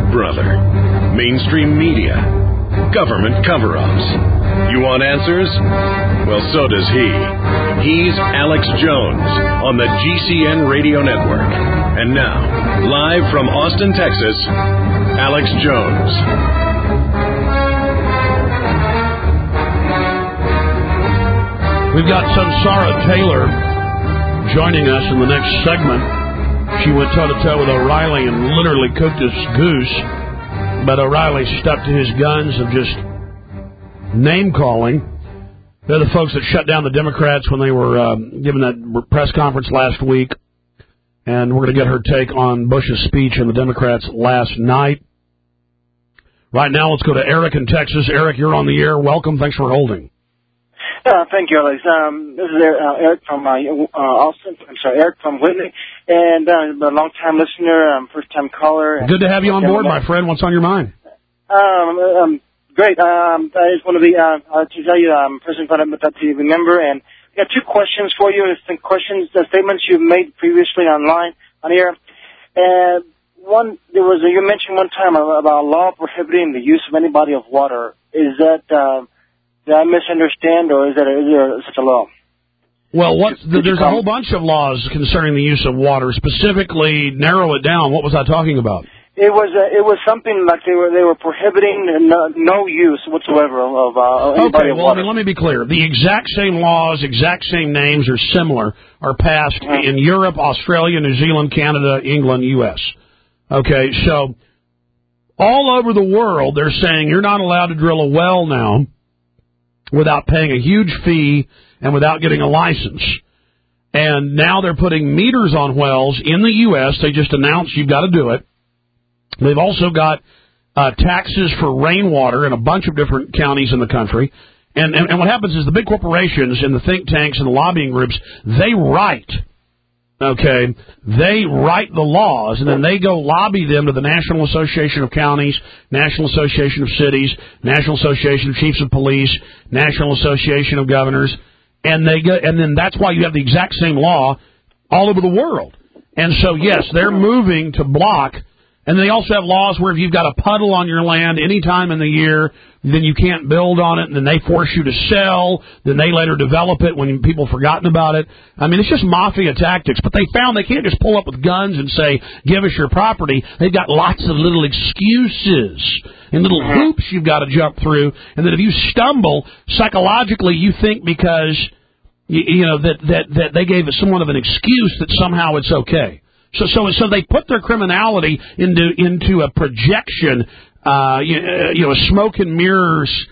brother. Mainstream media. Government cover-ups. You want answers? Well, so does he. He's Alex Jones on the GCN Radio Network. And now, live from Austin, Texas, Alex Jones. We've got Samsara Taylor joining us in the next segment. She went toe-to-toe with O'Reilly and literally cooked his goose, but O'Reilly stuck to his guns of just name-calling. They're the folks that shut down the Democrats when they were giving that press conference last week, and we're going to get her take on Bush's speech and the Democrats last night. Right now, let's go to Eric in Texas. Eric, you're on the air. Welcome. Thanks for holding. Thank you, Alex. This is Eric from Austin. I'm sorry, Eric from Whitney, and I'm a long-time listener, first-time caller. Good to have you on board, my friend. What's on your mind? Great. I just want to to tell you, President Biden, that you remember, and I got two questions for you. Statements you've made previously on here. And one, you mentioned one time about a law prohibiting the use of any body of water. Is that did I misunderstand, or is there such a law? Well, there's a whole bunch of laws concerning the use of water. Specifically, narrow it down. What was I talking about? It was something like they were prohibiting no use whatsoever of any body of water. Let me be clear. The exact same laws, exact same names are similar, are passed in Europe, Australia, New Zealand, Canada, England, U.S. Okay, so all over the world, they're saying you're not allowed to drill a well now without paying a huge fee and without getting a license. And now they're putting meters on wells in the U.S. They just announced you've got to do it. They've also got taxes for rainwater in a bunch of different counties in the country. And what happens is the big corporations and the think tanks and the lobbying groups, they write the laws, and then they go lobby them to the National Association of Counties, National Association of Cities, National Association of Chiefs of Police, National Association of Governors, and then that's why you have the exact same law all over the world. And so, yes, they're moving to block. And they also have laws where if you've got a puddle on your land any time in the year, then you can't build on it, and then they force you to sell, then they later develop it when people have forgotten about it. I mean, it's just mafia tactics. But they found they can't just pull up with guns and say, give us your property. They've got lots of little excuses and little hoops you've got to jump through. And that if you stumble, psychologically you think because, that they gave us somewhat of an excuse that somehow it's okay. So they put their criminality into a projection, a smoke and mirrors,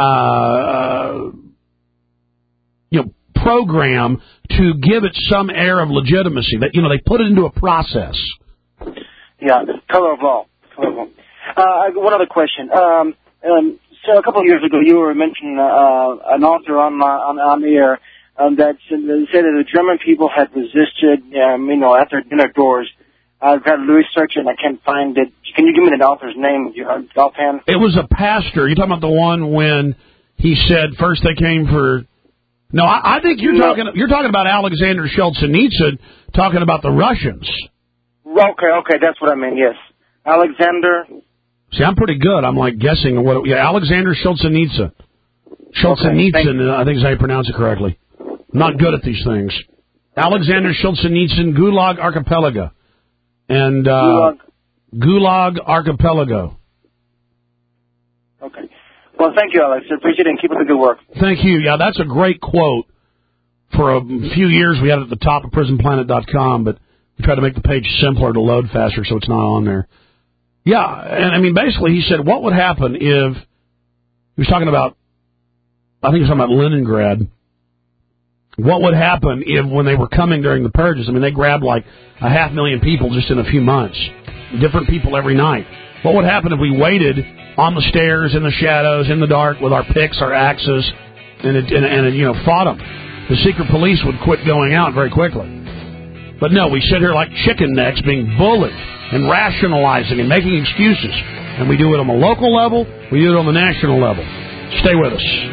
program to give it some air of legitimacy. That they put it into a process. Yeah, color of law. One other question. So a couple of years ago, you were mentioning an author on the air. That said that the German people had resisted, at their dinner doors. I've got to research it and I can't find it. Can you give me the author's name, offhand? It was a pastor. You're talking about the one when he said first they came for. No, I think you're talking about Alexander Solzhenitsyn talking about the Russians. Okay, that's what I mean. Yes, Alexander. See, I'm pretty good. I'm like guessing what. Alexander Solzhenitsyn. Solzhenitsyn, I think is how you pronounce it correctly. I'm not good at these things. Alexander Solzhenitsyn, Gulag Archipelago. And Gulag Archipelago. Okay. Well, thank you, Alex. I appreciate it, and keep up the good work. Thank you. Yeah, that's a great quote. For a few years, we had it at the top of PrisonPlanet.com, but we tried to make the page simpler to load faster so it's not on there. Yeah, and I mean, basically, he said, what would happen if... He was talking about... I think he was talking about Leningrad. What would happen if, when they were coming during the purges, they grabbed like 500,000 people just in a few months, different people every night. What would happen if we waited on the stairs, in the shadows, in the dark, with our picks, our axes, and fought them? The secret police would quit going out very quickly. But no, we sit here like chicken necks being bullied and rationalizing and making excuses. And we do it on the local level, we do it on the national level. Stay with us.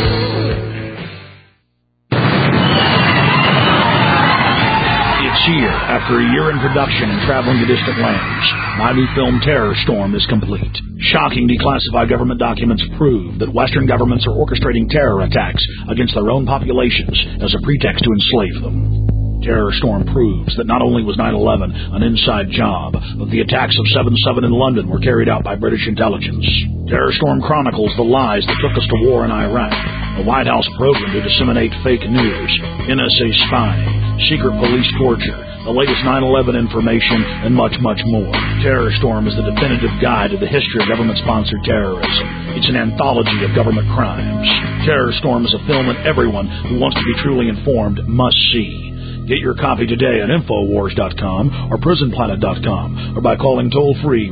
Here After a year in production and traveling to distant lands, my new film Terror Storm is complete. Shocking declassified government documents prove that Western governments are orchestrating terror attacks against their own populations as a pretext to enslave them. Terror Storm proves that not only was 9/11 an inside job, but the attacks of 7/7 in London were carried out by British intelligence. Terror Storm chronicles the lies that took us to war in Iraq, the White House program to disseminate fake news, NSA spying, secret police torture, the latest 9/11 information, and much, much more. Terror Storm is the definitive guide to the history of government-sponsored terrorism. It's an anthology of government crimes. Terror Storm is a film that everyone who wants to be truly informed must see. Get your copy today at Infowars.com or PrisonPlanet.com or by calling toll-free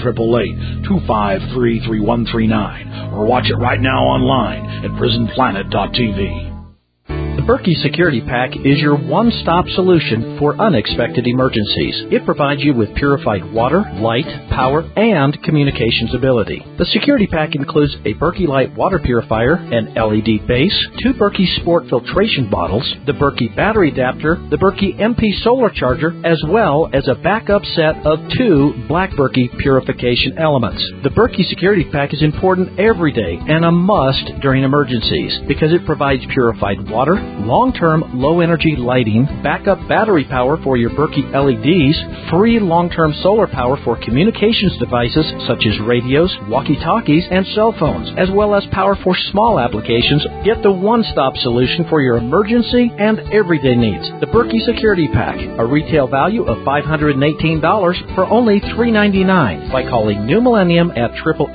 1-888-253-3139 or watch it right now online at PrisonPlanet.tv. The Berkey Security Pack is your one-stop solution for unexpected emergencies. It provides you with purified water, light, power, and communications ability. The Security Pack includes a Berkey Light water purifier, an LED base, 2 Berkey Sport filtration bottles, the Berkey battery adapter, the Berkey MP solar charger, as well as a backup set of 2 Black Berkey purification elements. The Berkey Security Pack is important every day and a must during emergencies because it provides purified water, long-term low-energy lighting, backup battery power for your Berkey LEDs, free long-term solar power for communications devices such as radios, walkie-talkies, and cell phones, as well as power for small applications. Get the one-stop solution for your emergency and everyday needs. The Berkey Security Pack, a retail value of $518 for only $399 by calling New Millennium at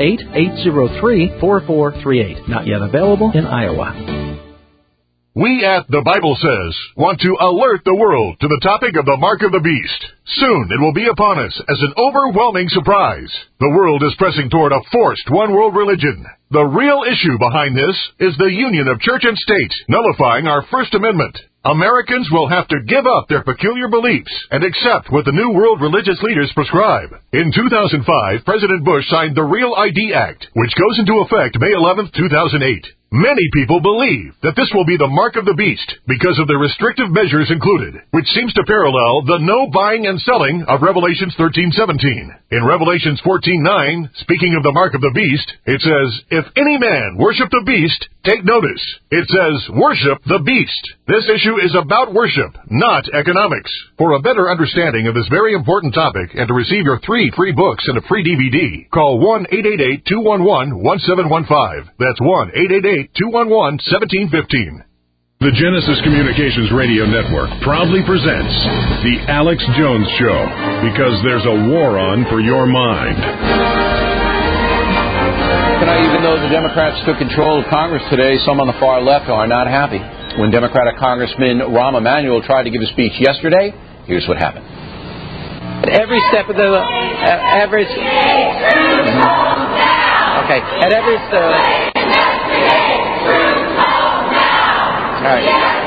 888-803-4438. Not yet available in Iowa. We at The Bible Says want to alert the world to the topic of the Mark of the Beast. Soon it will be upon us as an overwhelming surprise. The world is pressing toward a forced one-world religion. The real issue behind this is the union of church and state, nullifying our First Amendment. Americans will have to give up their peculiar beliefs and accept what the New World religious leaders prescribe. In 2005, President Bush signed the Real ID Act, which goes into effect May 11, 2008. Many people believe that this will be the mark of the beast because of the restrictive measures included, which seems to parallel the no buying and selling of Revelations 13:17. In Revelations 14:9, speaking of the mark of the beast, it says, "If any man worship the beast, take notice." It says, "Worship the beast." This issue is about worship, not economics. For a better understanding of this very important topic and to receive your 3 free books and a free DVD, call 1-888-211-1715. That's 1-888-211-1715. The Genesis Communications Radio Network proudly presents The Alex Jones Show, because there's a war on for your mind. Tonight, even though the Democrats took control of Congress today, some on the far left are not happy. When Democratic Congressman Rahm Emanuel tried to give a speech yesterday, here's what happened. At every step of the average. Okay. At every step. All right.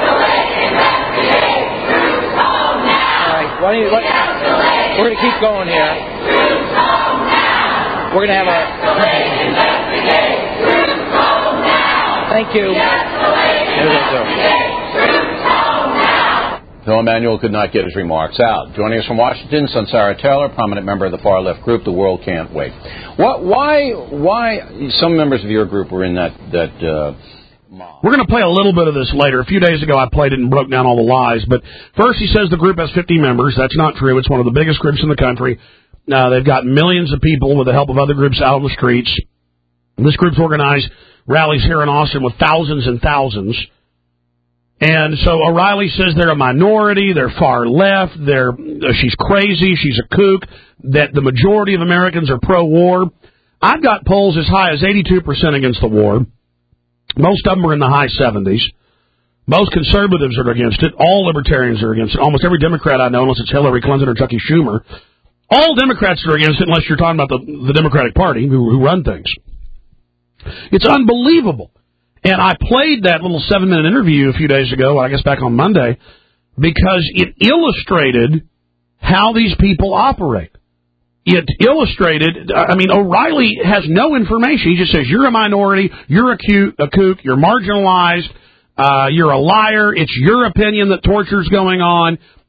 All right. We're going to keep going here. We're going to have a. Thank you. So Emanuel could not get his remarks out. Joining us from Washington, Sunsara Taylor, prominent member of the far left group, The World Can't Wait. Why some members of your group were in that mob? We're going to play a little bit of this later. A few days ago I played it and broke down all the lies. But first he says the group has 50 members. That's not true. It's one of the biggest groups in the country. They've got millions of people with the help of other groups out on the streets. This group's organized rallies here in Austin with thousands and thousands. And so O'Reilly says they're a minority, they're far left, she's crazy, she's a kook, that the majority of Americans are pro-war. I've got polls as high as 82% against the war. Most of them are in the high 70s. Most conservatives are against it. All libertarians are against it. Almost every Democrat I know, unless it's Hillary Clinton or Chucky Schumer. All Democrats are against it unless you're talking about the Democratic Party who run things. It's unbelievable. And I played that little 7-minute interview a few days ago, I guess back on Monday, because it illustrated how these people operate. It illustrated, O'Reilly has no information. He just says, you're a minority, you're a kook, you're marginalized, you're a liar, it's your opinion that torture's going on.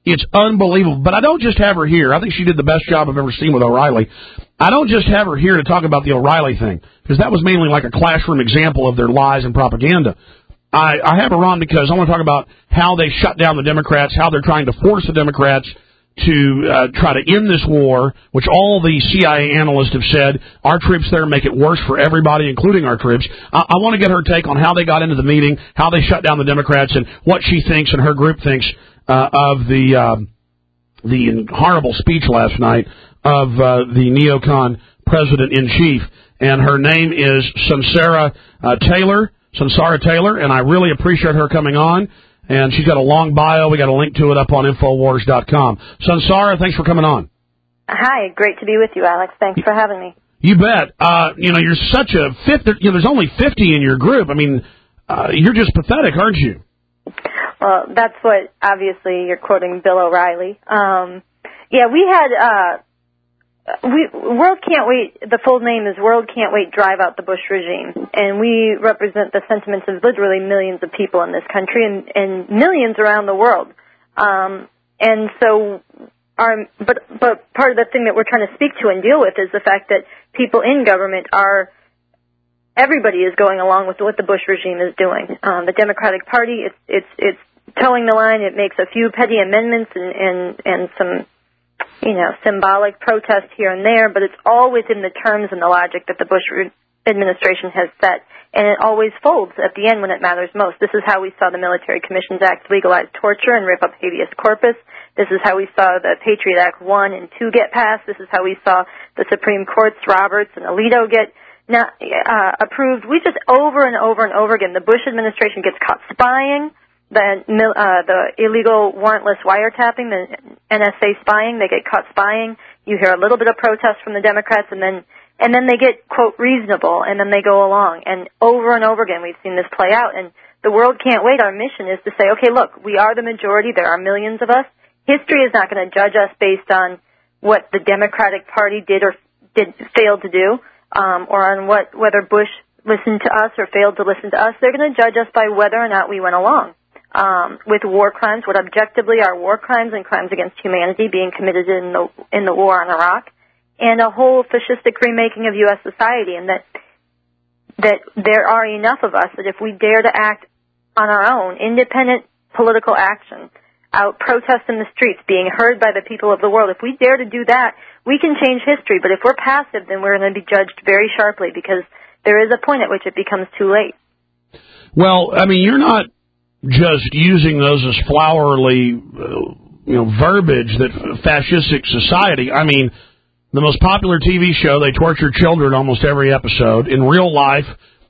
It's unbelievable. But I don't just have her here. I think she did the best job I've ever seen with O'Reilly. I don't just have her here to talk about the O'Reilly thing, because that was mainly like a classroom example of their lies and propaganda. I have her on because I want to talk about how they shut down the Democrats, how they're trying to force the Democrats to try to end this war, which all the CIA analysts have said our troops there make it worse for everybody, including our troops. I want to get her take on how they got into the meeting, how they shut down the Democrats, and what she thinks and her group thinks of the horrible speech last night of the neocon president-in-chief. And her name is Sunsara Taylor, and I really appreciate her coming on. And she's got a long bio. We got a link to it up on Infowars.com. Sunsara, thanks for coming on. Hi, great to be with you, Alex. Thanks for having me. You bet. You're such a fifth. There's only 50 in your group. I mean, you're just pathetic, aren't you? Well, that's what, obviously, you're quoting Bill O'Reilly. We had World Can't Wait. The full name is World Can't Wait Drive Out the Bush Regime, and we represent the sentiments of literally millions of people in this country and millions around the world. And so, but part of the thing that we're trying to speak to and deal with is the fact that people in government everybody is going along with what the Bush regime is doing. The Democratic Party, it's towing the line. It makes a few petty amendments and some, symbolic protests here and there, but it's all within the terms and the logic that the Bush administration has set, and it always folds at the end when it matters most. This is how we saw the Military Commissions Act legalize torture and rip up habeas corpus. This is how we saw the Patriot Act 1 and 2 get passed. This is how we saw the Supreme Court's Roberts and Alito get approved. We just over and over and over again, the Bush administration gets caught spying, the illegal warrantless wiretapping, the NSA spying, they get caught spying. You hear a little bit of protest from the Democrats, and then they get, quote, reasonable, and then they go along. And over again, we've seen this play out. And the world can't wait. Our mission is to say, okay, look, we are the majority. There are millions of us. History is not going to judge us based on what the Democratic Party did or failed to do, or on whether Bush listened to us or failed to listen to us. They're going to judge us by whether or not we went along with war crimes, what objectively are war crimes and crimes against humanity being committed in the war on Iraq, and a whole fascistic remaking of U.S. society, and that there are enough of us that if we dare to act on our own, independent political action, out protest in the streets, being heard by the people of the world, if we dare to do that, we can change history. But if we're passive, then we're going to be judged very sharply, because there is a point at which it becomes too late. Well, I mean, you're not just using those as flowery, verbiage that fascistic society. I mean, the most popular TV show, they torture children almost every episode. In real life,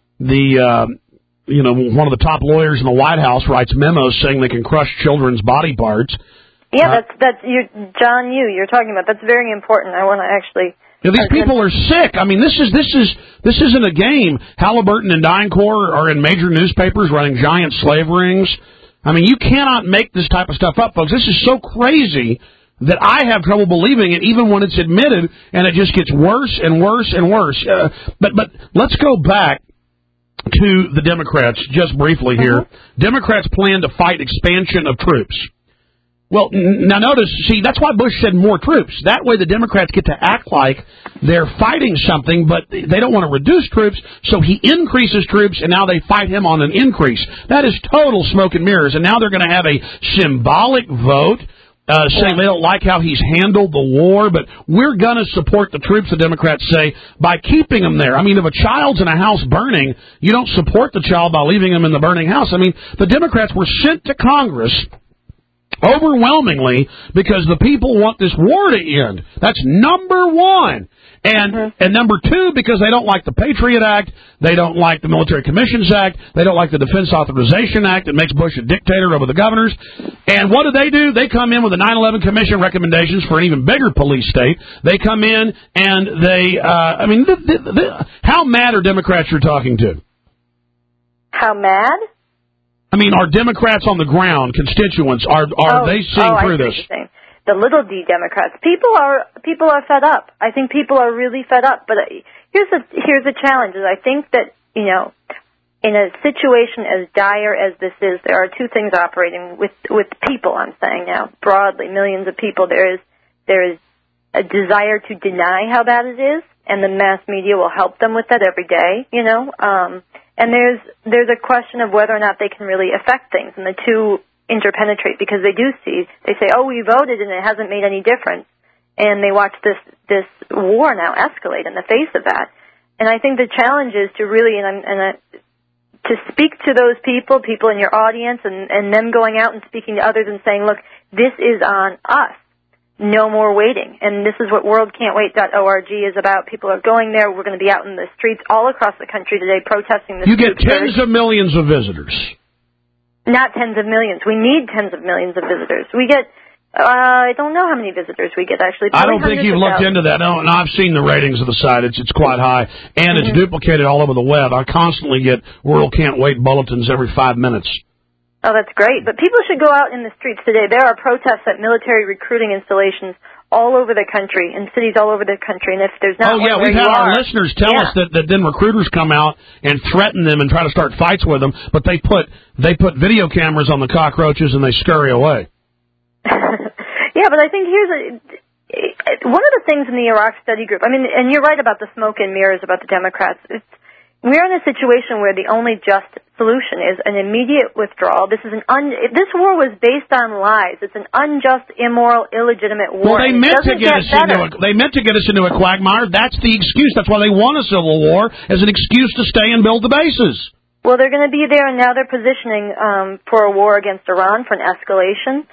one of the top lawyers in the White House writes memos saying they can crush children's body parts. Yeah, that's you're talking about. That's very important. I want to actually. These people are sick. I mean, this isn't a game. Halliburton and DynCorp are in major newspapers running giant slave rings. I mean, you cannot make this type of stuff up, folks. This is so crazy that I have trouble believing it, even when it's admitted, and it just gets worse and worse and worse. But let's go back to the Democrats just briefly here. Democrats plan to fight expansion of troops. Well, now notice, that's why Bush said more troops. That way the Democrats get to act like they're fighting something, but they don't want to reduce troops, so he increases troops, and now they fight him on an increase. That is total smoke and mirrors, and now they're going to have a symbolic vote saying they don't like how he's handled the war, but we're going to support the troops, the Democrats say, by keeping them there. I mean, if a child's in a house burning, you don't support the child by leaving him in the burning house. I mean, the Democrats were sent to Congress overwhelmingly because the people want this war to end. That's number one. And number two, because they don't like the Patriot Act, they don't like the Military Commissions Act, they don't like the Defense Authorization Act that makes Bush a dictator over the governors. And what do? They come in with the 9/11 Commission recommendations for an even bigger police state. They come in and they, how mad are Democrats you're talking to? How mad? I mean, are Democrats on the ground, constituents, are they seeing through this? The little d Democrats. People are fed up. I think people are really fed up. But here's a challenge. Is I think that in a situation as dire as this is, there are two things operating with people, I'm saying now, broadly, millions of people. There is a desire to deny how bad it is, and the mass media will help them with that every day, you know. And there's a question of whether or not they can really affect things, and the two interpenetrate, because they say, oh, we voted and it hasn't made any difference, and they watch this war now escalate in the face of that. And I think the challenge is to really, to speak to those people in your audience, and them going out and speaking to others and saying, look, this is on us. No more waiting. And this is what worldcan'twait.org is about. People are going there. We're going to be out in the streets all across the country today protesting this. You get tens of millions of visitors. Not tens of millions. We need tens of millions of visitors. We get, I don't know how many visitors we get, actually. I don't think you've looked into that. No, and I've seen the ratings of the site. It's quite high. And it's duplicated all over the web. I constantly get World Can't Wait bulletins every 5 minutes. Oh, that's great. But people should go out in the streets today. There are protests at military recruiting installations all over the country, in cities all over the country. And if there's not we've had our listeners tell us that then recruiters come out and threaten them and try to start fights with them, but they put video cameras on the cockroaches and they scurry away. Yeah, but I think one of the things in the Iraq study group, I mean, and you're right about the smoke and mirrors about the Democrats. We're in a situation where the only just solution is an immediate withdrawal. This war was based on lies. It's an unjust, immoral, illegitimate war. Well, they meant to get us into a quagmire. That's the excuse. That's why they won a civil war, as an excuse to stay and build the bases. Well, they're going to be there, and now they're positioning for a war against Iran, for an escalation.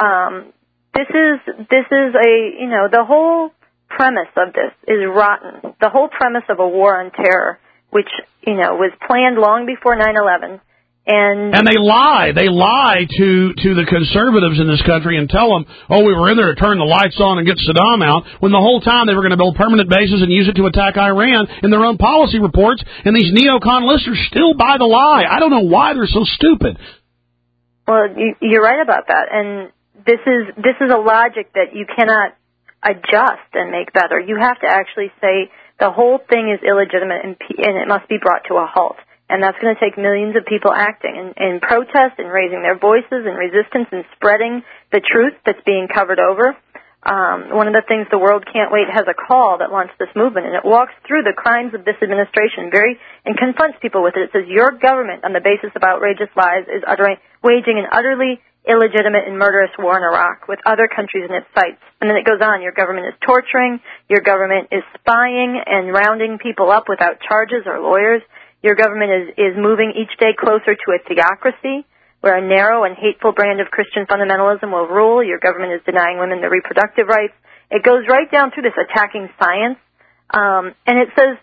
This is the whole premise of this is rotten. The whole premise of a war on terror, which, was planned long before 9/11. And they lie. They lie to the conservatives in this country and tell them, oh, we were in there to turn the lights on and get Saddam out, when the whole time they were going to build permanent bases and use it to attack Iran in their own policy reports, and these neocon listeners still buy the lie. I don't know why they're so stupid. Well, you're right about that, and this is a logic that you cannot adjust and make better. You have to actually say the whole thing is illegitimate and it must be brought to a halt. And that's going to take millions of people acting in protest and raising their voices and resistance and spreading the truth that's being covered over. One of the things the World Can't Wait has a call that launched this movement, and it walks through the crimes of this administration and confronts people with it. It says, your government, on the basis of outrageous lies, is waging an utterly illegitimate and murderous war in Iraq with other countries in its sights. And then it goes on, your government is torturing, your government is spying and rounding people up without charges or lawyers. Your government is moving each day closer to a theocracy where a narrow and hateful brand of Christian fundamentalism will rule. Your government is denying women their reproductive rights. It goes right down through this, attacking science. And it says,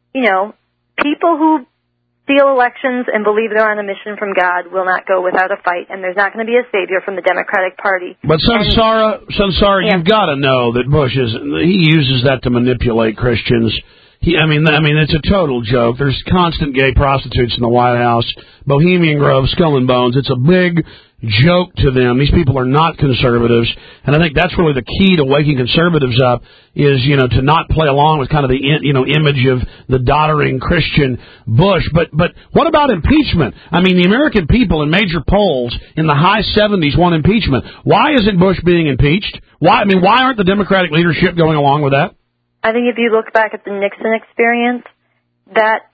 people who steal elections and believe they're on a mission from God will not go without a fight, and there's not going to be a savior from the Democratic Party. But Samsara, you've got to know that Bush he uses that to manipulate Christians. I mean, it's a total joke. There's constant gay prostitutes in the White House, Bohemian Grove, Skull and Bones. It's a big joke to them. These people are not conservatives, and I think that's really the key to waking conservatives up is, to not play along with kind of the, image of the doddering Christian Bush. But what about impeachment? I mean, the American people in major polls in the high 70s want impeachment. Why isn't Bush being impeached? Why aren't the Democratic leadership going along with that? I think if you look back at the Nixon experience, that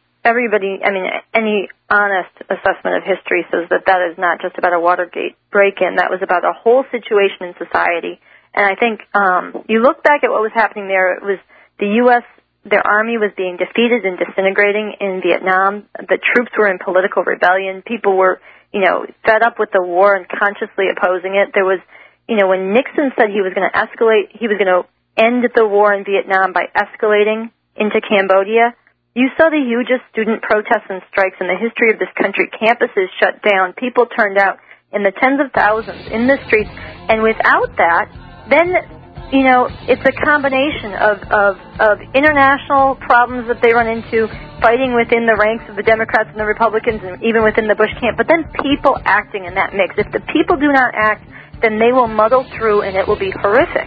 any honest assessment of history says that is not just about a Watergate break-in. That was about a whole situation in society. And I think you look back at what was happening there. It was the U.S., their army was being defeated and disintegrating in Vietnam. The troops were in political rebellion. People were, fed up with the war and consciously opposing it. There was, when Nixon said he was going to escalate, he was going to end the war in Vietnam by escalating into Cambodia, you saw the hugest student protests and strikes in the history of this country. Campuses shut down. People turned out in the tens of thousands in the streets. And without that, then, it's a combination of international problems that they run into, fighting within the ranks of the Democrats and the Republicans and even within the Bush camp, but then people acting in that mix. If the people do not act, then they will muddle through and it will be horrific.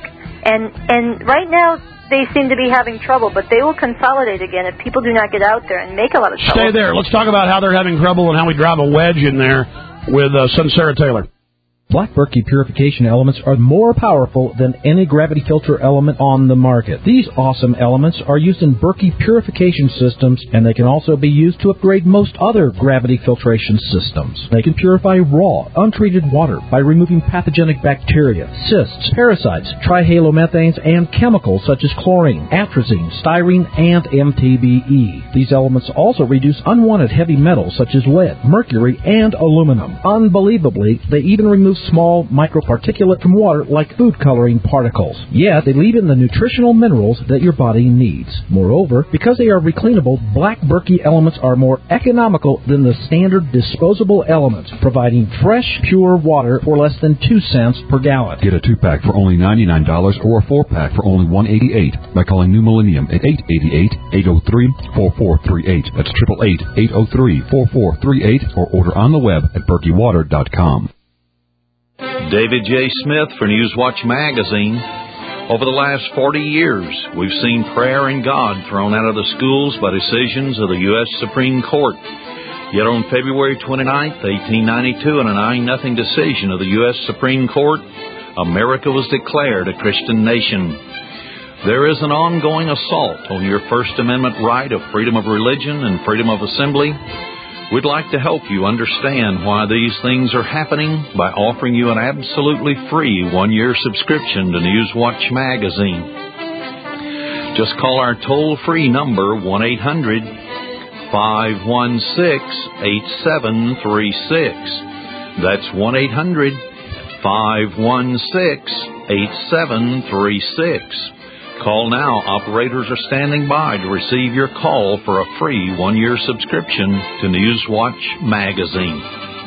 And right now they seem to be having trouble, but they will consolidate again if people do not get out there and make a lot of trouble. Stay there. Let's talk about how they're having trouble and how we drive a wedge in there with Son Sarah Taylor. Black Berkey purification elements are more powerful than any gravity filter element on the market. These awesome elements are used in Berkey purification systems, and they can also be used to upgrade most other gravity filtration systems. They can purify raw, untreated water by removing pathogenic bacteria, cysts, parasites, trihalomethanes, and chemicals such as chlorine, atrazine, styrene, and MTBE. These elements also reduce unwanted heavy metals such as lead, mercury, and aluminum. Unbelievably, they even remove small microparticulate from water like food coloring particles. Yet, they leave in the nutritional minerals that your body needs. Moreover, because they are recleanable, Black Berkey elements are more economical than the standard disposable elements, providing fresh, pure water for less than 2 cents per gallon. Get a 2-pack for only $99 or a 4-pack for only $188 by calling New Millennium at 888-803-4438. That's 888-803-4438 or order on the web at berkeywater.com. David J. Smith for Newswatch Magazine. Over the last 40 years, we've seen prayer and God thrown out of the schools by decisions of the U.S. Supreme Court. Yet on February 29, 1892, in a 9-0 decision of the U.S. Supreme Court, America was declared a Christian nation. There is an ongoing assault on your First Amendment right of freedom of religion and freedom of assembly. We'd like to help you understand why these things are happening by offering you an absolutely free 1-year subscription to Newswatch Magazine. Just call our toll-free number, 1-800-516-8736. That's 1-800-516-8736. Call now. Operators are standing by to receive your call for a free 1-year subscription to Newswatch Magazine.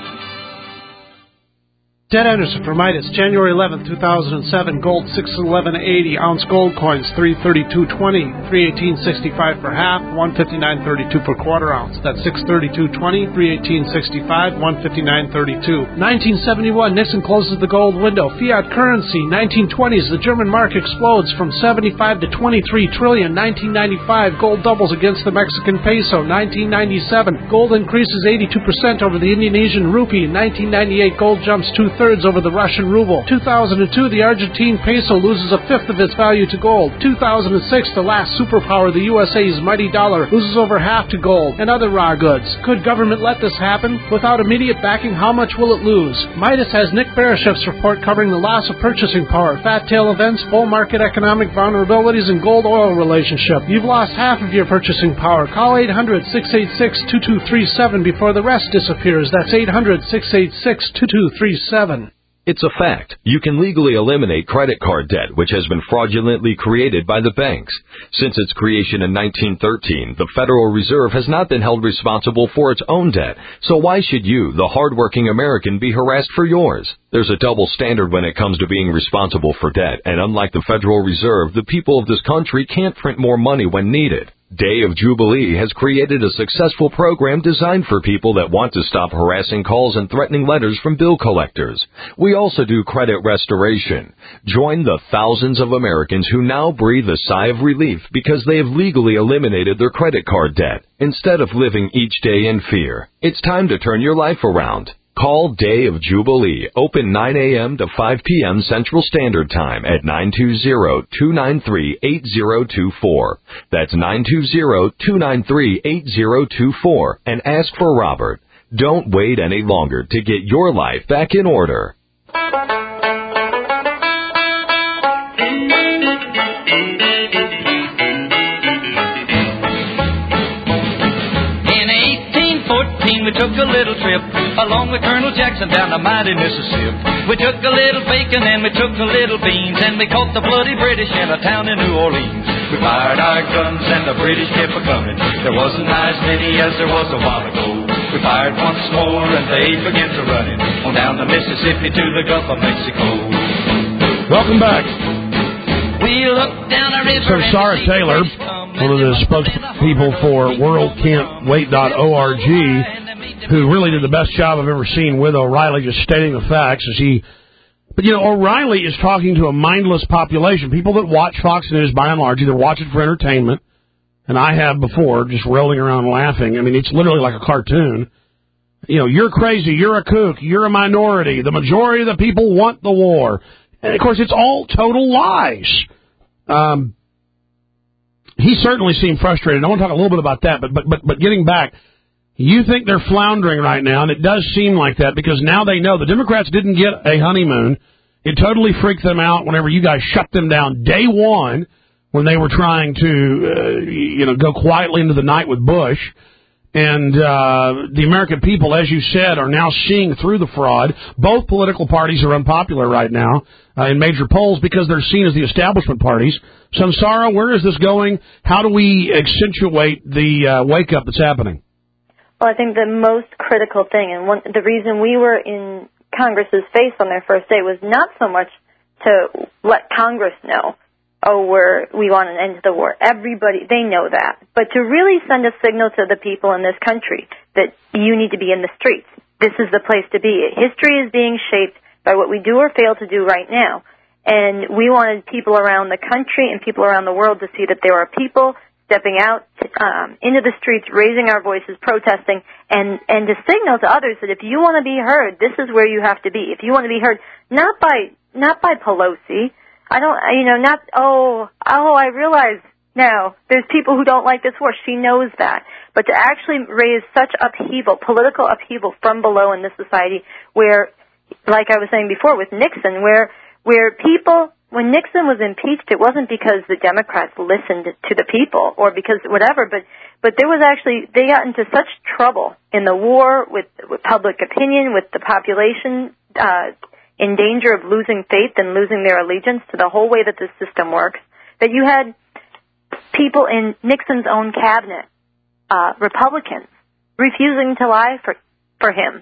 Ted Anderson for Midas, January 11, 2007, gold 611.80, ounce gold coins 332.20, 318.65 per half, 159.32 per quarter ounce. That's 632.20, 318.65, 159.32. 1971, Nixon closes the gold window. Fiat currency, 1920s, the German mark explodes from 75 to 23 trillion. 1995, gold doubles against the Mexican peso. 1997, gold increases 82% over the Indonesian rupee. 1998, gold jumps 2/3 over the Russian ruble. 2002, the Argentine peso loses 1/5 of its value to gold. 2006, the last superpower, the USA's mighty dollar, loses over half to gold and other raw goods. Could government let this happen? Without immediate backing, how much will it lose? Midas has Nick Barashev's report covering the loss of purchasing power, fat tail events, bull market economic vulnerabilities, and gold-oil relationship. You've lost half of your purchasing power. Call 800-686-2237 before the rest disappears. That's 800-686-2237. It's a fact. You can legally eliminate credit card debt, which has been fraudulently created by the banks. Since its creation in 1913, the Federal Reserve has not been held responsible for its own debt. So why should you, the hardworking American, be harassed for yours? There's a double standard when it comes to being responsible for debt, and unlike the Federal Reserve, the people of this country can't print more money when needed. Day of Jubilee has created a successful program designed for people that want to stop harassing calls and threatening letters from bill collectors. We also do credit restoration. Join the thousands of Americans who now breathe a sigh of relief because they have legally eliminated their credit card debt. Instead of living each day in fear, it's time to turn your life around. Call Day of Jubilee, open 9 a.m. to 5 p.m. Central Standard Time at 920-293-8024. That's 920-293-8024 and ask for Robert. Don't wait any longer to get your life back in order. We took a little trip along with Colonel Jackson down the mighty Mississippi. We took a little bacon and we took a little beans, and we caught the bloody British in a town in New Orleans. We fired our guns and the British kept a-coming. There wasn't as many as there was a while ago. We fired once more and they began to running on down the Mississippi to the Gulf of Mexico. Welcome back. We looked down a river. So Sarah Taylor, one of the spokespeople for WorldCan'tWait.org, who really did the best job I've ever seen with O'Reilly, just stating the facts as he But, O'Reilly is talking to a mindless population, people that watch Fox News by and large, either watch it for entertainment, and I have before, just rolling around laughing. I mean, it's literally like a cartoon. You're crazy, you're a kook, you're a minority, the majority of the people want the war. And, of course, it's all total lies. He certainly seemed frustrated. I want to talk a little bit about that, but getting back, you think they're floundering right now, and it does seem like that because now they know the Democrats didn't get a honeymoon. It totally freaked them out whenever you guys shut them down day one when they were trying to, go quietly into the night with Bush. And the American people, as you said, are now seeing through the fraud. Both political parties are unpopular right now in major polls because they're seen as the establishment parties. Samsara, where is this going? How do we accentuate the wake-up that's happening? Well, I think the most critical thing, and the reason we were in Congress's face on their first day was not so much to let Congress know, we want an end to the war. Everybody, they know that. But to really send a signal to the people in this country that you need to be in the streets. This is the place to be. History is being shaped by what we do or fail to do right now. And we wanted people around the country and people around the world to see that there are people stepping out into the streets, raising our voices, protesting, and to signal to others that if you want to be heard, this is where you have to be. If you want to be heard, not by Pelosi. I realize now there's people who don't like this war. She knows that. But to actually raise such upheaval, political upheaval from below in this society where, like I was saying before with Nixon, where people, when Nixon was impeached, it wasn't because the Democrats listened to the people or because whatever, but there was actually, they got into such trouble in the war with public opinion, with the population, in danger of losing faith and losing their allegiance to the whole way that this system works, that you had people in Nixon's own cabinet, Republicans, refusing to lie for him,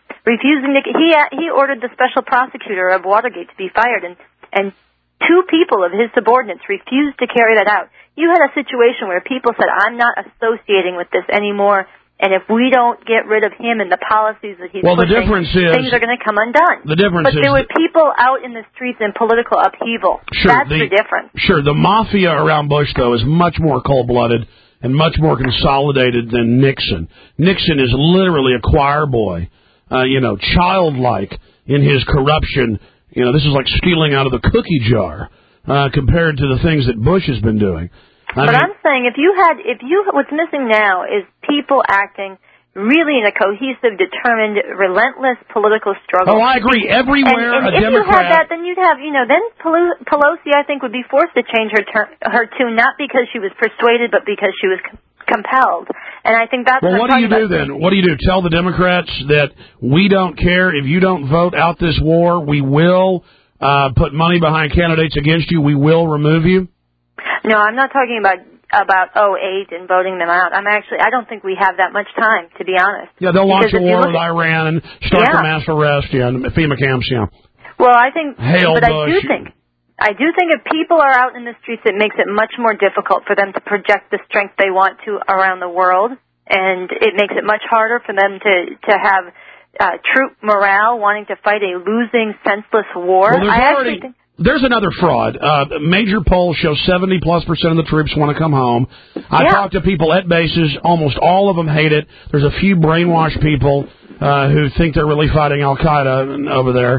he ordered the special prosecutor of Watergate to be fired, and two people of his subordinates refused to carry that out. You had a situation where people said, I'm not associating with this anymore, and if we don't get rid of him and the policies that he's pushing, things are going to come undone. The difference but there were people out in the streets in political upheaval. Sure, that's the difference. Sure, the mafia around Bush, though, is much more cold-blooded and much more consolidated than Nixon. Nixon is literally a choir boy, childlike in his corruption. This is like stealing out of the cookie jar compared to the things that Bush has been doing. I'm saying what's missing now is people acting really in a cohesive, determined, relentless political struggle. Oh, I agree. Everywhere and a Democrat. If you had that, then you'd have, then Pelosi, I think, would be forced to change her tune, not because she was persuaded, but because she was compelled. And I think that's what do you do then? What do you do? Tell the Democrats that we don't care if you don't vote out this war. We will put money behind candidates against you. We will remove you. No, I'm not talking about 08 and voting them out. I don't think we have that much time, to be honest. Yeah, they'll launch a war with Iran and start the mass arrest, and FEMA camps, Well, I think, Bush. I do think if people are out in the streets, it makes it much more difficult for them to project the strength they want to around the world, and it makes it much harder for them to have troop morale, wanting to fight a losing, senseless war. Well, there's another fraud. Major polls show 70+% of the troops want to come home. I talked to people at bases. Almost all of them hate it. There's a few brainwashed people who think they're really fighting Al-Qaeda over there.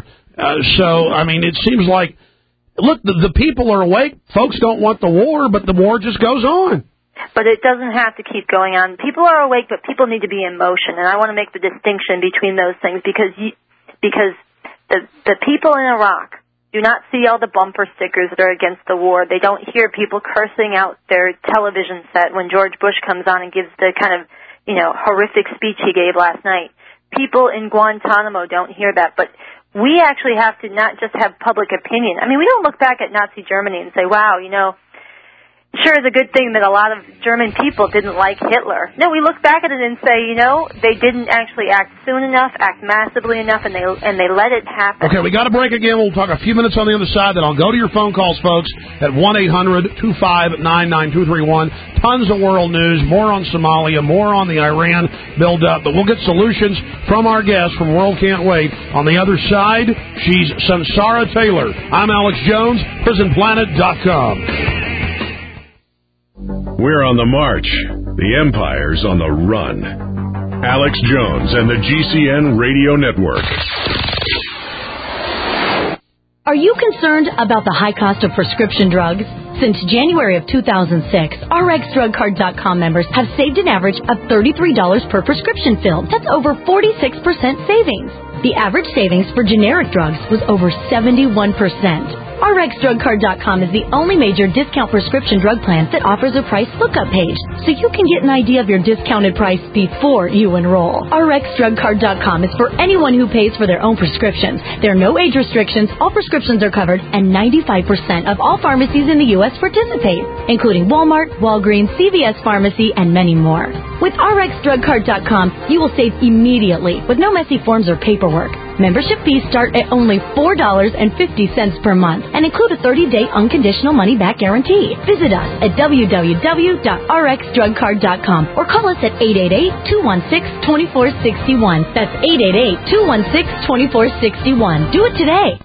It seems like, look, the people are awake. Folks don't want the war, but the war just goes on. But it doesn't have to keep going on. People are awake, but people need to be in motion. And I want to make the distinction between those things because the people in Iraq do not see all the bumper stickers that are against the war. They don't hear people cursing out their television set when George Bush comes on and gives the kind of, horrific speech he gave last night. People in Guantanamo don't hear that. But we actually have to not just have public opinion. We don't look back at Nazi Germany and say, wow, sure is a good thing that a lot of German people didn't like Hitler. No, we look back at it and say, they didn't actually act soon enough, act massively enough, and they let it happen. Okay, we got to break again. We'll talk a few minutes on the other side, then I'll go to your phone calls, folks, at 1-800-259-9231. Tons of world news, more on Somalia, more on the Iran build-up, but we'll get solutions from our guest from World Can't Wait. On the other side, she's Sansara Taylor. I'm Alex Jones, PrisonPlanet.com. We're on the march. The Empire's on the run. Alex Jones and the GCN Radio Network. Are you concerned about the high cost of prescription drugs? Since January of 2006, RxDrugCard.com members have saved an average of $33 per prescription filled. That's over 46% savings. The average savings for generic drugs was over 71%. RxDrugCard.com is the only major discount prescription drug plan that offers a price lookup page, so you can get an idea of your discounted price before you enroll. RxDrugCard.com is for anyone who pays for their own prescriptions. There are no age restrictions, all prescriptions are covered, and 95% of all pharmacies in the U.S. participate, including Walmart, Walgreens, CVS Pharmacy, and many more. With RxDrugCard.com, you will save immediately with no messy forms or paperwork. Membership fees start at only $4.50 per month and include a 30-day unconditional money-back guarantee. Visit us at www.rxdrugcard.com or call us at 888-216-2461. That's 888-216-2461. Do it today.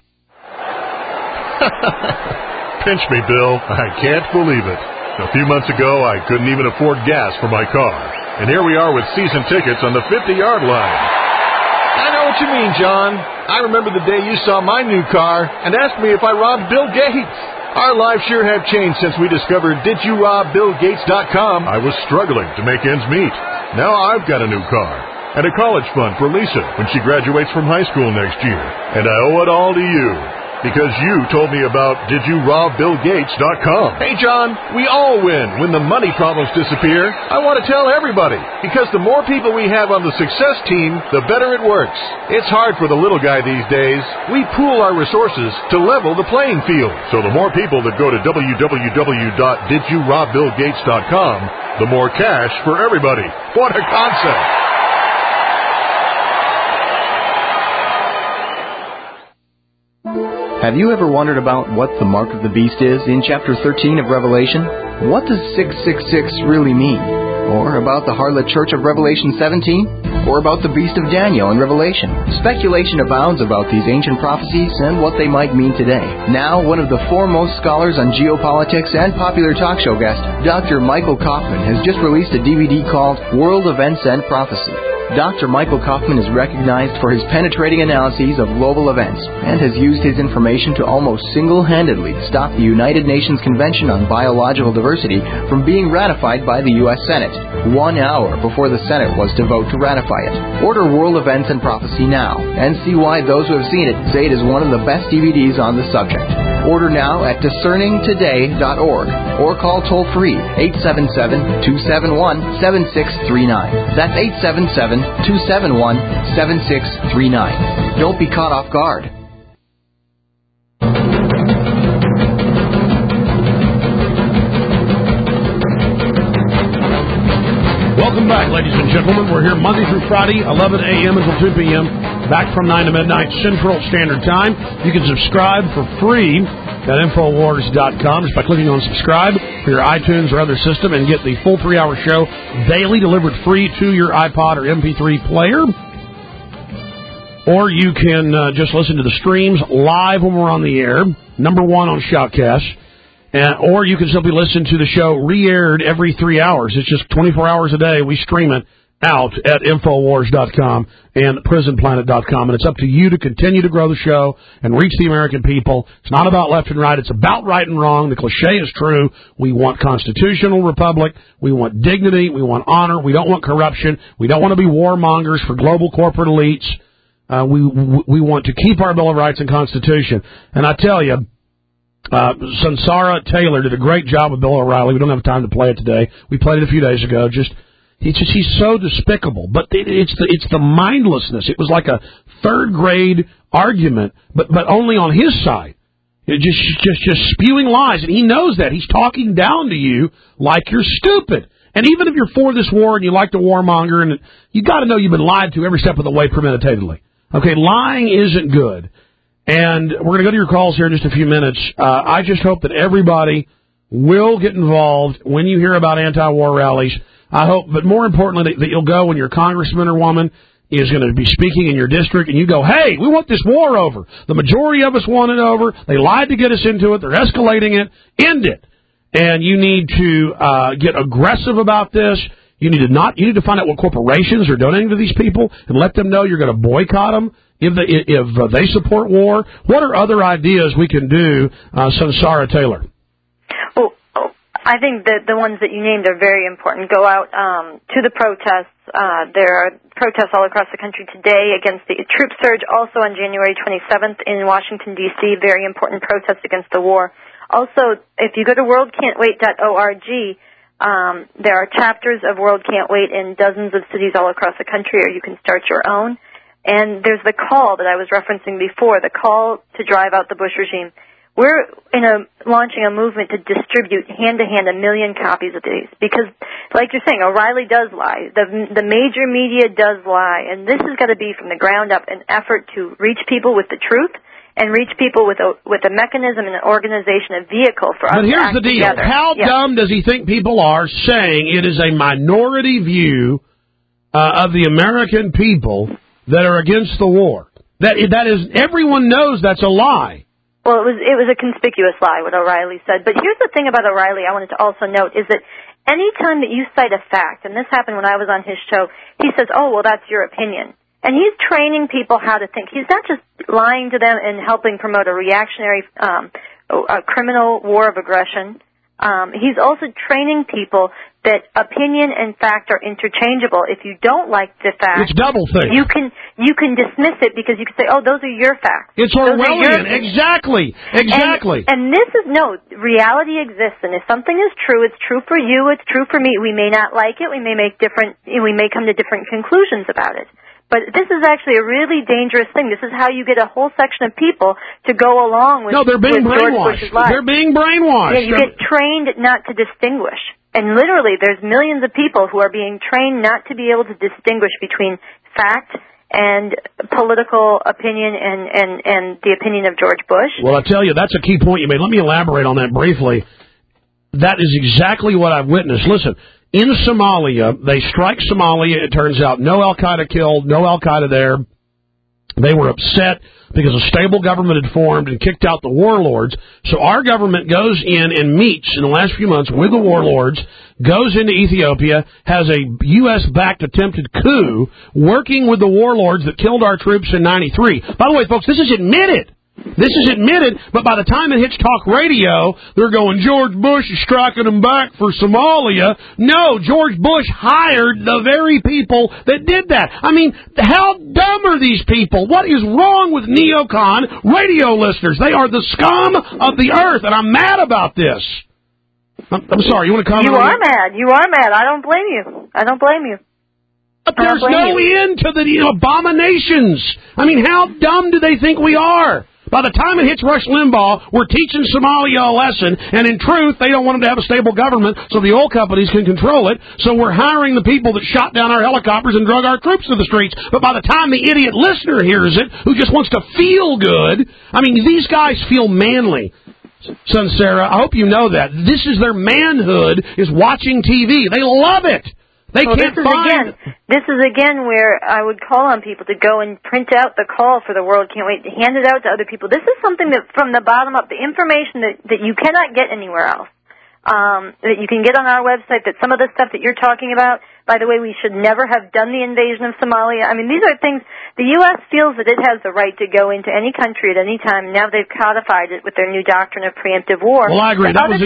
Pinch me, Bill. I can't believe it. A few months ago, I couldn't even afford gas for my car. And here we are with season tickets on the 50-yard line. I know what you mean, John. I remember the day you saw my new car and asked me if I robbed Bill Gates. Our lives sure have changed since we discovered DidYouRobBillGates.com. I was struggling to make ends meet. Now I've got a new car and a college fund for Lisa when she graduates from high school next year. And I owe it all to you. Because you told me about DidYouRobBillGates.com. Hey, John, we all win when the money problems disappear. I want to tell everybody, because the more people we have on the success team, the better it works. It's hard for the little guy these days. We pool our resources to level the playing field. So the more people that go to www.DidYouRobBillGates.com, the more cash for everybody. What a concept! Have you ever wondered about what the mark of the beast is in chapter 13 of Revelation? What does 666 really mean? Or about the harlot church of Revelation 17? Or about the beast of Daniel in Revelation? Speculation abounds about these ancient prophecies and what they might mean today. Now, one of the foremost scholars on geopolitics and popular talk show guest, Dr. Michael Kaufman, has just released a DVD called World Events and Prophecy. Dr. Michael Kaufman is recognized for his penetrating analyses of global events and has used his information to almost single-handedly stop the United Nations Convention on Biological Diversity from being ratified by the U.S. Senate, 1 hour before the Senate was to vote to ratify it. Order World Events and Prophecy now and see why those who have seen it say it is one of the best DVDs on the subject. Order now at discerningtoday.org or call toll-free 877-271-7639. That's 877-271-7639. Don't be caught off guard. Welcome back, ladies and gentlemen. We're here Monday through Friday, 11 a.m. until 2 p.m., back from 9 to midnight Central Standard Time. You can subscribe for free at Infowars.com just by clicking on subscribe for your iTunes or other system and get the full 3-hour show daily delivered free to your iPod or MP3 player. Or you can just listen to the streams live when we're on the air, number one on Shoutcast. Or you can simply listen to the show re-aired every 3 hours. It's just 24 hours a day. We stream it out at Infowars.com and PrisonPlanet.com. And it's up to you to continue to grow the show and reach the American people. It's not about left and right. It's about right and wrong. The cliche is true. We want constitutional republic. We want dignity. We want honor. We don't want corruption. We don't want to be warmongers for global corporate elites. We want to keep our Bill of Rights and Constitution. And I tell you, Sansara Taylor did a great job with Bill O'Reilly. We don't have time to play it today. We played it a few days ago. He's so despicable. But it's the mindlessness. It was like a third grade argument, but only on his side. Just spewing lies, and he knows that. He's talking down to you like you're stupid. And even if you're for this war and you like to warmonger, and you got to know you've been lied to every step of the way premeditatedly. Okay, lying isn't good. And we're going to go to your calls here in just a few minutes. I just hope that everybody will get involved when you hear about anti-war rallies. I hope, but more importantly, that you'll go when your congressman or woman is going to be speaking in your district, and you go, hey, we want this war over. The majority of us want it over. They lied to get us into it. They're escalating it. End it. And you need to get aggressive about this. You need to find out what corporations are donating to these people and let them know you're going to boycott them if they support war. What are other ideas we can do, Sansara Taylor? Well, I think that the ones that you named are very important. Go out to the protests. There are protests all across the country today against the troop surge. Also on January 27th in Washington, D.C., very important protest against the war. Also, if you go to worldcan'twait.org, there are chapters of World Can't Wait in dozens of cities all across the country, or you can start your own. And there's the call that I was referencing before, the call to drive out the Bush regime. We're launching a movement to distribute hand-to-hand 1 million copies of these because, like you're saying, O'Reilly does lie. The major media does lie, and this has got to be from the ground up an effort to reach people with the truth and reach people with a mechanism and an organization, a vehicle for us to act together. But here's the deal. How dumb does he think people are saying it is a minority view of the American people that are against the war? That is, everyone knows that's a lie. Well, it was a conspicuous lie, what O'Reilly said. But here's the thing about O'Reilly I wanted to also note is that any time that you cite a fact, and this happened when I was on his show, he says, oh, well, that's your opinion. And he's training people how to think. He's not just lying to them and helping promote a reactionary, a criminal war of aggression. He's also training people that opinion and fact are interchangeable. If you don't like the fact, it's doublethink. You can dismiss it because you can say, "Oh, those are your facts." It's Orwellian. Exactly. And this is reality exists, and if something is true, it's true for you. It's true for me. We may not like it. We may come to different conclusions about it. But this is actually a really dangerous thing. This is how you get a whole section of people to go along with, they're being with George Bush's lies. They're being brainwashed. Yeah, you get trained not to distinguish. And literally, there's millions of people who are being trained not to be able to distinguish between fact and political opinion and the opinion of George Bush. Well, I tell you, that's a key point you made. Let me elaborate on that briefly. That is exactly what I've witnessed. Listen, in Somalia, they strike Somalia. It turns out no Al-Qaeda killed, no Al-Qaeda there. They were upset because a stable government had formed and kicked out the warlords. So our government goes in and meets in the last few months with the warlords, goes into Ethiopia, has a U.S.-backed attempted coup, working with the warlords that killed our troops in 93. By the way, folks, this is admitted. This is admitted, but by the time it hits talk radio, they're going, George Bush is striking them back for Somalia. No, George Bush hired the very people that did that. I mean, how dumb are these people? What is wrong with neocon radio listeners? They are the scum of the earth, and I'm mad about this. I'm sorry, you want to comment on that? You are mad. I don't blame you. But there's no end to the abominations. I mean, how dumb do they think we are? By the time it hits Rush Limbaugh, we're teaching Somalia a lesson, and in truth, they don't want them to have a stable government so the oil companies can control it, so we're hiring the people that shot down our helicopters and drug our troops to the streets. But by the time the idiot listener hears it, who just wants to feel good, I mean, these guys feel manly. Son Sarah, I hope you know that. This is their manhood, is watching TV. They love it. This is again where I would call on people to go and print out the call for the World Can't Wait, to hand it out to other people. This is something that from the bottom up, the information that you cannot get anywhere else, that you can get on our website, that some of the stuff that you're talking about, by the way, we should never have done the invasion of Somalia. I mean, these are things, the U.S. feels that it has the right to go into any country at any time. Now they've codified it with their new doctrine of preemptive war. Well, I agree. That was a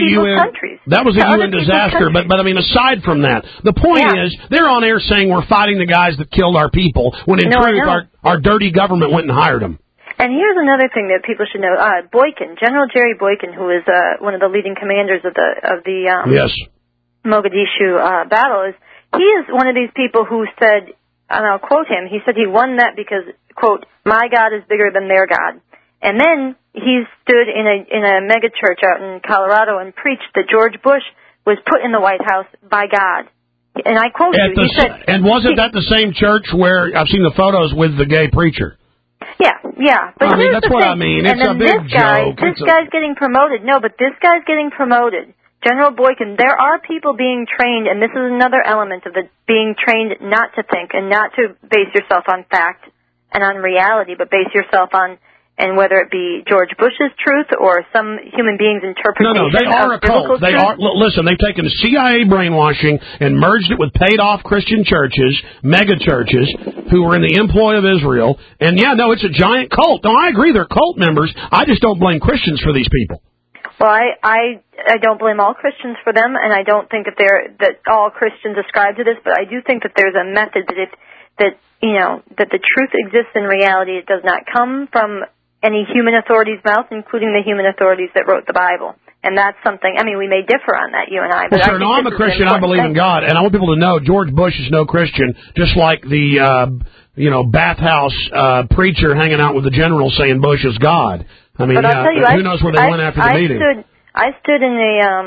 UN disaster. But I mean, aside from that, the point is, they're on air saying we're fighting the guys that killed our people, when in truth, our dirty government went and hired them. And here's another thing that people should know. Boykin, General Jerry Boykin, who is one of the leading commanders of the Mogadishu battle, he is one of these people who said, and I'll quote him, he said he won that because, quote, my God is bigger than their God. And then he stood in a mega church out in Colorado and preached that George Bush was put in the White House by God. And I quote you. He said, and wasn't that the same church where I've seen the photos with the gay preacher? Yeah. But I mean, that's what I mean. It's a big joke. This guy's getting promoted. No, but this guy's getting promoted. General Boykin, there are people being trained, and this is another element of the being trained not to think and not to base yourself on fact and on reality, but base yourself on, and whether it be George Bush's truth or some human being's interpretation. No, they are a cult. They are. Listen, they've taken CIA brainwashing and merged it with paid-off Christian churches, mega churches, who were in the employ of Israel. And it's a giant cult. No, I agree, they're cult members. I just don't blame Christians for these people. Well, I don't blame all Christians for them, and I don't think that all Christians ascribe to this. But I do think that there's a method that the truth exists in reality. It does not come from any human authority's mouth, including the human authorities that wrote the Bible. And that's something, we may differ on that, you and I. But I'm a Christian. I believe in God. And I want people to know George Bush is no Christian, just like the, bathhouse preacher hanging out with the general saying Bush is God. Who knows where they went after the meeting? I stood in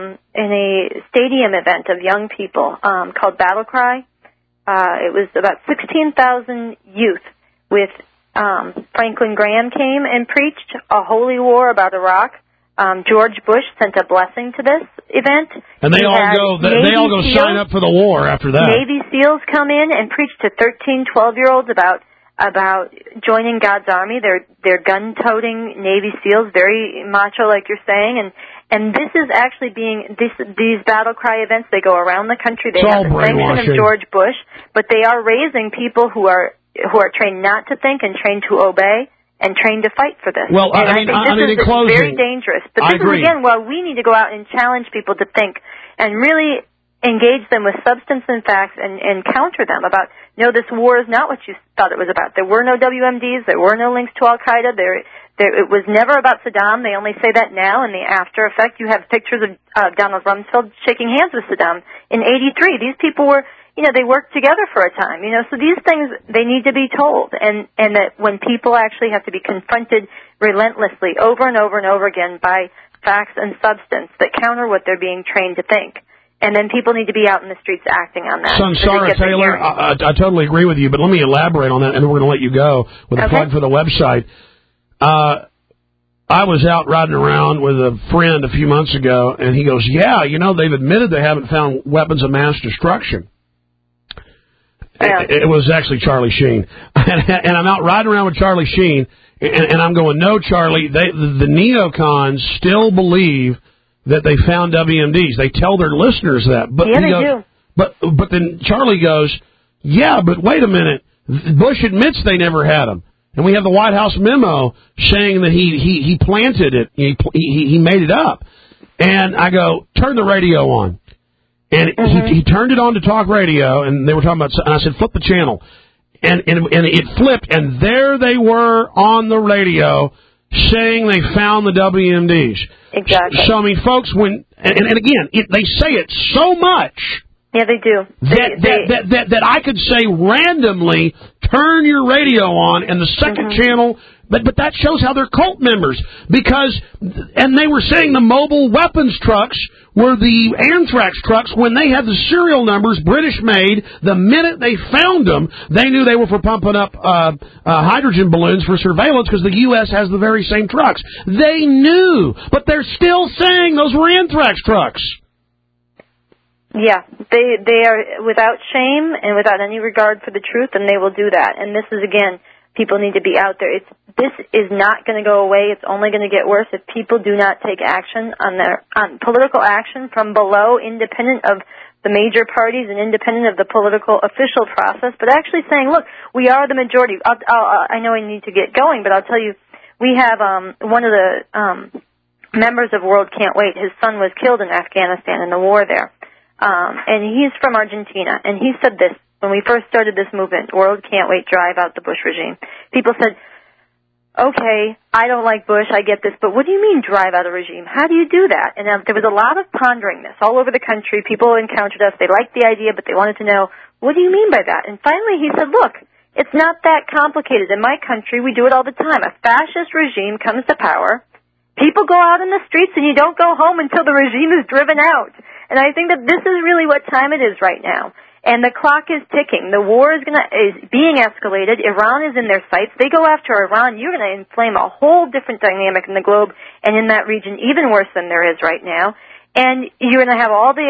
a stadium event of young people called Battle Cry. It was about 16,000 youth with Franklin Graham came and preached a holy war about Iraq. George Bush sent a blessing to this event. And they all go sign up for the war after that. Navy SEALs come in and preach to 13, 12-year-olds about joining God's army. They're gun-toting Navy SEALs, very macho like you're saying, and this is actually these battle cry events, they go around the country. They have the sanction of George Bush, but they are raising people who are trained not to think and trained to obey and trained to fight for this. Well, I think this in closing, very dangerous. But this is, again, we need to go out and challenge people to think and really engage them with substance and facts and counter them about, this war is not what you thought it was about. There were no WMDs. There were no links to Al-Qaeda. It was never about Saddam. They only say that now in the after effect. You have pictures of Donald Rumsfeld shaking hands with Saddam in '83. These people were, they worked together for a time. So these things, they need to be told. And that when people actually have to be confronted relentlessly over and over and over again by facts and substance that counter what they're being trained to think. And then people need to be out in the streets acting on that. Sarah Taylor, I totally agree with you, but let me elaborate on that, and we're going to let you go with a plug for the website. I was out riding around with a friend a few months ago, and he goes, they've admitted they haven't found weapons of mass destruction. Yeah. It was actually Charlie Sheen. And I'm out riding around with Charlie Sheen, and I'm going, no, Charlie, the neocons still believe that they found WMDs. They tell their listeners that. But they do. But then Charlie goes, but wait a minute. Bush admits they never had them. And we have the White House memo saying that he planted it. He made it up. And I go, turn the radio on. And he turned it on to talk radio, and they were talking about, and I said, flip the channel. And it flipped, and there they were on the radio saying they found the WMDs. Exactly. So, folks, and again, they say it so much. Yeah, they do. That I could say randomly, turn your radio on, and the second channel, but that shows how they're cult members. And they were saying the mobile weapons trucks were the anthrax trucks when they had the serial numbers, British made. The minute they found them, they knew they were for pumping up hydrogen balloons for surveillance because the U.S. has the very same trucks. They knew, but they're still saying those were anthrax trucks. Yeah, they are without shame and without any regard for the truth, and they will do that. And this is, again, people need to be out there. This is not going to go away. It's only going to get worse if people do not take action on political action from below, independent of the major parties and independent of the political official process, but actually saying, look, we are the majority. I know I need to get going, but I'll tell you, we have one of the members of World Can't Wait. His son was killed in Afghanistan in the war there. And he's from Argentina, and he said this when we first started this movement, World Can't Wait, drive out the Bush regime. People said, okay, I don't like Bush, I get this, but what do you mean drive out a regime? How do you do that? And there was a lot of pondering this all over the country. People encountered us, they liked the idea, but they wanted to know, what do you mean by that? And finally he said, look, it's not that complicated. In my country, we do it all the time. A fascist regime comes to power, people go out in the streets and you don't go home until the regime is driven out. And I think that this is really what time it is right now. And the clock is ticking. The war is being escalated. Iran is in their sights. They go after Iran. You're going to inflame a whole different dynamic in the globe and in that region, even worse than there is right now. And you're going to have all the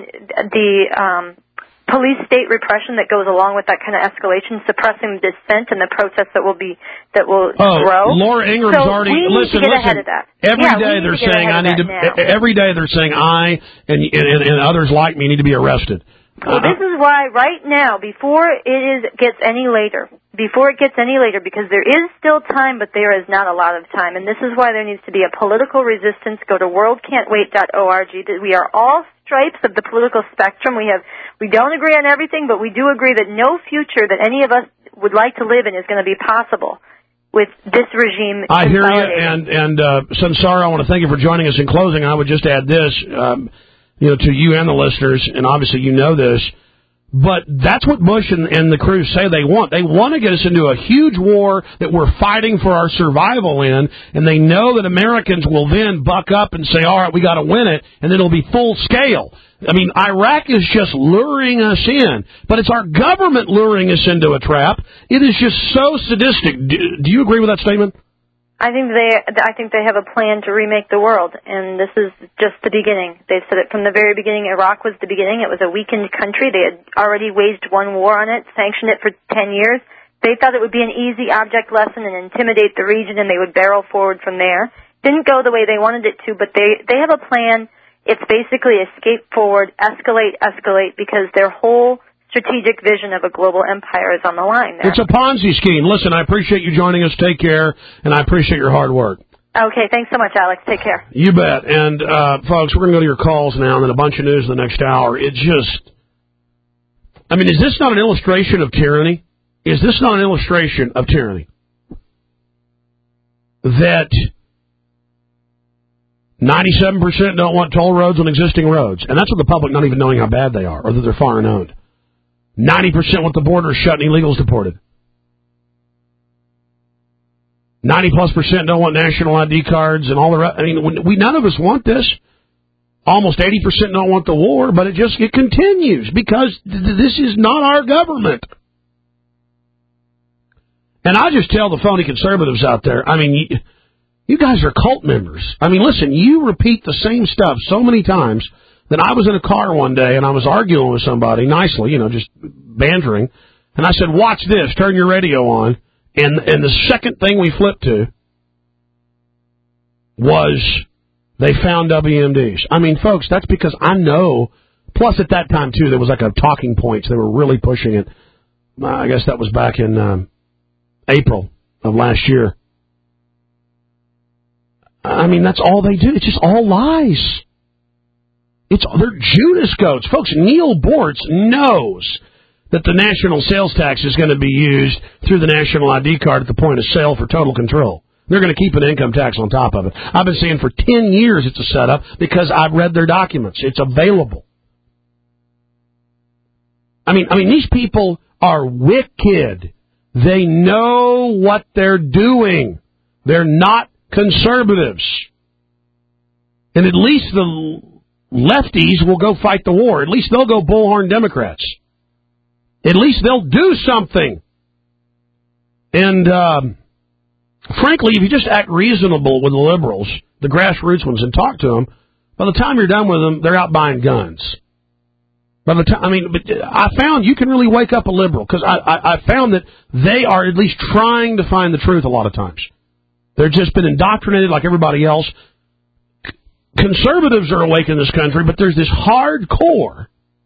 police state repression that goes along with that kind of escalation, suppressing dissent and the protests that will grow. Laura Ingram's already listen. Ahead of that. Every day they're saying I need to. Every day they're saying I and others like me need to be arrested. Well, this is why right now, before it gets any later, because there is still time, but there is not a lot of time, and this is why there needs to be a political resistance. Go to worldcan'twait.org. We are all stripes of the political spectrum. We don't agree on everything, but we do agree that no future that any of us would like to live in is going to be possible with this regime. I hear you, and Sansara, I want to thank you for joining us. In closing, I would just add this. To you and the listeners, and obviously you know this, but that's what Bush and the crew say they want. They want to get us into a huge war that we're fighting for our survival in, and they know that Americans will then buck up and say, all right, we got to win it, and then it'll be full scale. I mean, Iraq is just luring us in, but it's our government luring us into a trap. It is just so sadistic. Do you agree with that statement? I think they have a plan to remake the world, and this is just the beginning. They've said it from the very beginning. Iraq was the beginning. It was a weakened country. They had already waged one war on it, sanctioned it for 10 years. They thought it would be an easy object lesson and intimidate the region, and they would barrel forward from there. Didn't go the way they wanted it to, but they have a plan. It's basically escape forward, escalate, because their whole strategic vision of a global empire is on the line there. It's a Ponzi scheme. Listen, I appreciate you joining us. Take care, and I appreciate your hard work. Okay, thanks so much, Alex. Take care. You bet. And, folks, we're going to go to your calls now, and then a bunch of news in the next hour. Is this not an illustration of tyranny? Is this not an illustration of tyranny? That 97% don't want toll roads on existing roads, and that's with the public not even knowing how bad they are, or that they're foreign owned. 90% want the border shut and illegals deported. 90+% don't want national ID cards and all the rest. I mean, none of us want this. Almost 80% don't want the war, but it continues because this is not our government. And I just tell the phony conservatives out there, I mean, you guys are cult members. I mean, listen, you repeat the same stuff so many times that I was in a car one day and I was arguing with somebody nicely, just bantering. And I said, watch this, turn your radio on. And the second thing we flipped to was they found WMDs. I mean, folks, that's because I know. Plus, at that time, too, there was like a talking points. They were really pushing it. I guess that was back in April of last year. I mean, that's all they do. It's just all lies. They're Judas goats. Folks, Neil Bortz knows that the national sales tax is going to be used through the national ID card at the point of sale for total control. They're going to keep an income tax on top of it. I've been saying for 10 years it's a setup because I've read their documents. It's available. I mean, these people are wicked. They know what they're doing. They're not conservatives. And at least the lefties will go fight the war. At least they'll go bullhorn Democrats. At least they'll do something. And, frankly, if you just act reasonable with the liberals, the grassroots ones, and talk to them, by the time you're done with them, they're out buying guns. By the time, but I found you can really wake up a liberal, because I found that they are at least trying to find the truth a lot of times. They've just been indoctrinated like everybody else. Conservatives are awake in this country, but there's this hardcore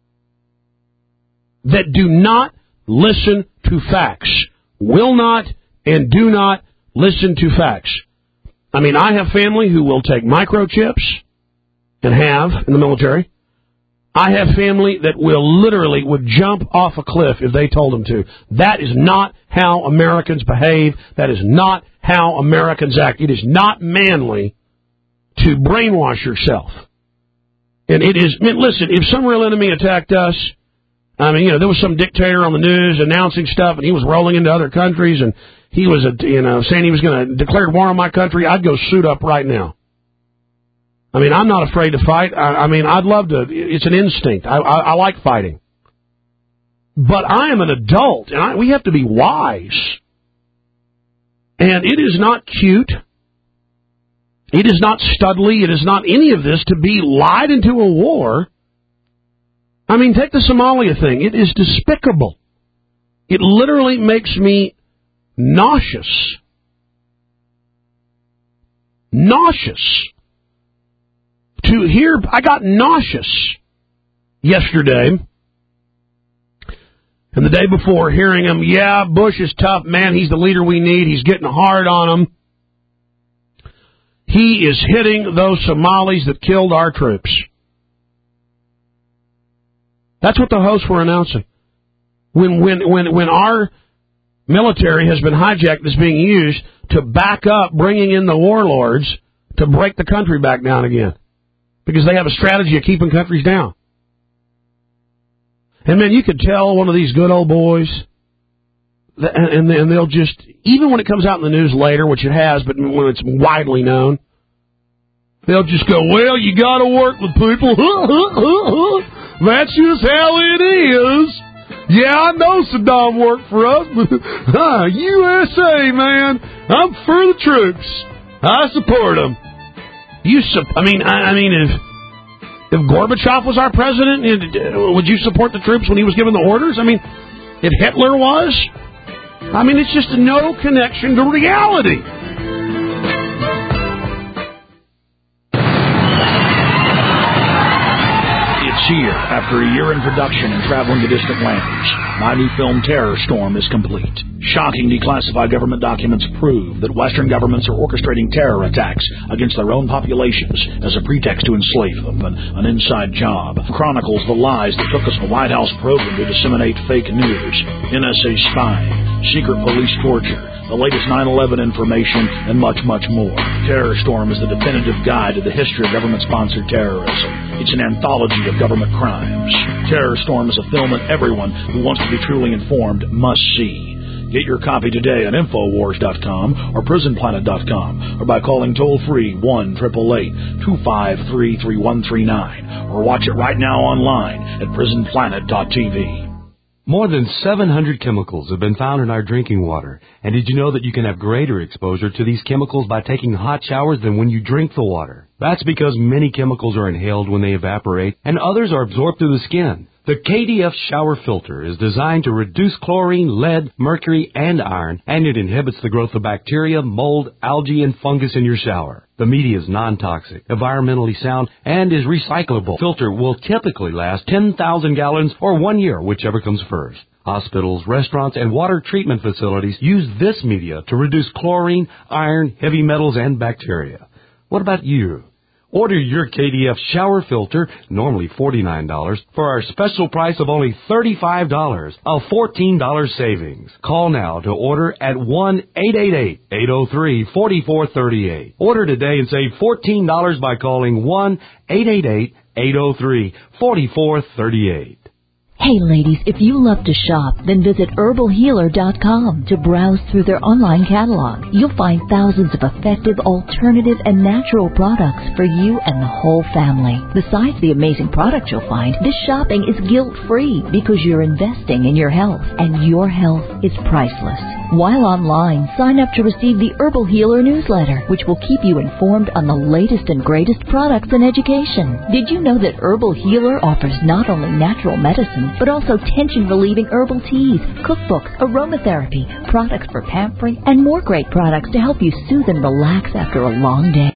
that do not listen to facts, will not and do not listen to facts. I mean, I have family who will take microchips and have in the military. I have family that would jump off a cliff if they told them to. That is not how Americans behave. That is not how Americans act. It is not manly to brainwash yourself. And it is, listen, if some real enemy attacked us, there was some dictator on the news announcing stuff, and he was rolling into other countries, and he was, saying he was going to declare war on my country, I'd go suit up right now. I mean, I'm not afraid to fight. I mean, I'd love to. It's an instinct. I like fighting. But I am an adult, and we have to be wise. And it is not cute. It is not studly. It is not any of this to be lied into a war. I mean, take the Somalia thing. It is despicable. It literally makes me nauseous. Nauseous. To hear, I got nauseous yesterday and the day before hearing him, yeah, Bush is tough, man, he's the leader we need, he's getting hard on him. He is hitting those Somalis that killed our troops. That's what the hosts were announcing. When our military has been hijacked, is being used to back up bringing in the warlords to break the country back down again. Because they have a strategy of keeping countries down. And man, you could tell one of these good old boys, and they'll just, even when it comes out in the news later, which it has, but when it's widely known, they'll just go, well, you got to work with people. That's just how it is. Yeah, I know Saddam worked for us, but USA, man, I'm for the troops. I support them. I mean, if Gorbachev was our president, would you support the troops when he was giving the orders? I mean, if Hitler was? I mean, it's just no connection to reality. It's here. After a year in production and traveling to distant lands, my new film Terror Storm is complete. Shocking declassified government documents prove that Western governments are orchestrating terror attacks against their own populations as a pretext to enslave them, an inside job. Chronicles the lies that took us a White House program to disseminate fake news, NSA spying, secret police torture, the latest 9/11 information, and much, much more. Terror Storm is the definitive guide to the history of government-sponsored terrorism. It's an anthology of government crimes. Terror Storm is a film that everyone who wants to be truly informed must see. Get your copy today at Infowars.com or PrisonPlanet.com or by calling toll-free 1-888-253-3139 or watch it right now online at PrisonPlanet.tv. More than 700 chemicals have been found in our drinking water. And did you know that you can have greater exposure to these chemicals by taking hot showers than when you drink the water? That's because many chemicals are inhaled when they evaporate, and others are absorbed through the skin. The KDF shower filter is designed to reduce chlorine, lead, mercury, and iron, and it inhibits the growth of bacteria, mold, algae, and fungus in your shower. The media is non-toxic, environmentally sound, and is recyclable. Filter will typically last 10,000 gallons or 1 year, whichever comes first. Hospitals, restaurants, and water treatment facilities use this media to reduce chlorine, iron, heavy metals, and bacteria. What about you? Order your KDF shower filter, normally $49, for our special price of only $35, a $14 savings. Call now to order at 1-888-803-4438. Order today and save $14 by calling 1-888-803-4438. Hey ladies, if you love to shop, then visit herbalhealer.com to browse through their online catalog. You'll find thousands of effective, alternative, and natural products for you and the whole family. Besides the amazing products you'll find, this shopping is guilt-free because you're investing in your health, and your health is priceless. While online, sign up to receive the Herbal Healer newsletter, which will keep you informed on the latest and greatest products and education. Did you know that Herbal Healer offers not only natural medicine, but also tension-relieving herbal teas, cookbooks, aromatherapy, products for pampering, and more great products to help you soothe and relax after a long day?